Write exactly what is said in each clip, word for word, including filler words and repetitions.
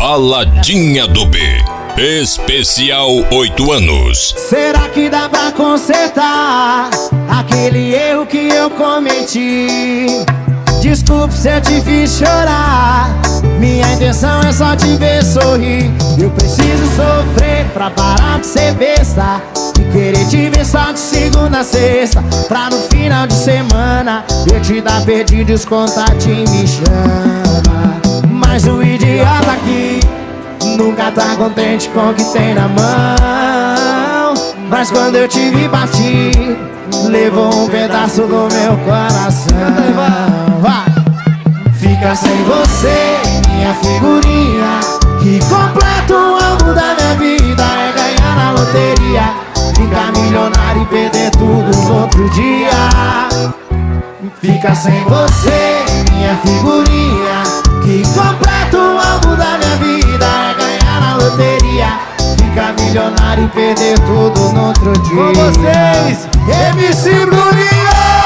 Baladinha do B, especial oito anos. Será que dá pra consertar aquele erro que eu cometi? Desculpe se eu te fiz chorar, minha intenção é só te ver sorrir. Eu preciso sofrer pra parar de ser besta, de querer te ver só de segunda a sexta, pra no final de semana eu te dar perdido e os contatos me chama. Mas o idiota aqui nunca tá contente com o que tem na mão. Mas quando eu te vi partir, levou um pedaço do meu coração. Vai! Fica sem você, minha figurinha, que completa o alvo da minha vida é ganhar na loteria, ficar milionário e perder tudo no outro dia. Fica sem você, minha figurinha, que completa o alvo da minha vida é ganhar na loteria, ficar milionário e perder tudo no outro dia. Com vocês, M C Bruninho!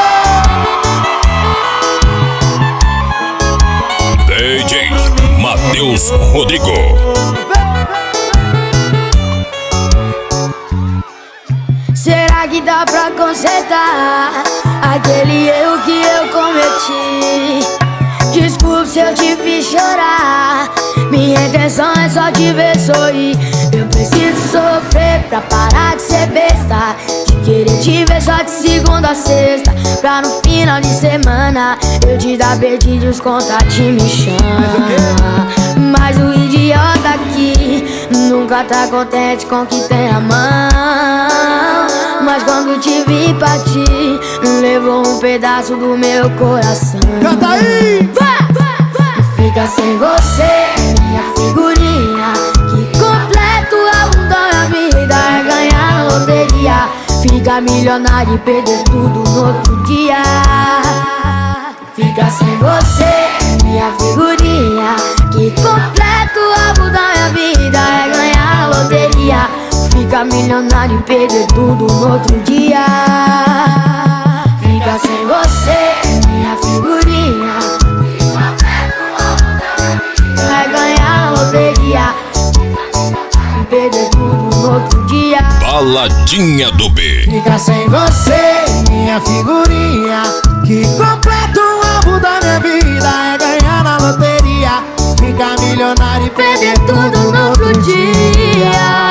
D J Matheus Rodrigo. Será que dá pra consertar aquele erro que eu cometi? Desculpe se eu te fiz chorar, minha intenção é só te ver sorrir. Eu preciso sofrer pra parar de ser besta, de querer te ver só de segunda a sexta, pra no final de semana eu te dar perdido e os contatos me chamam. Mas o idiota aqui nunca tá contente com o que tem na mão. Mas quando te vi partir, levou um pedaço do meu coração. Canta aí! Fica sem você, minha figurinha, que completa o álbum da minha vida é ganhar na loteria, ficar milionário e perder tudo no outro dia. Fica sem você, minha figurinha, que completa o álbum da minha vida é ganhar na loteria, ficar milionário e perder tudo no outro dia. Fica sem você, minha figurinha, vai ganhar na loteria, perder tudo no outro dia. Baladinha do B. Fica sem você, minha figurinha, que completa o alvo da minha vida é ganhar na loteria, ficar milionário e perder tudo no outro dia.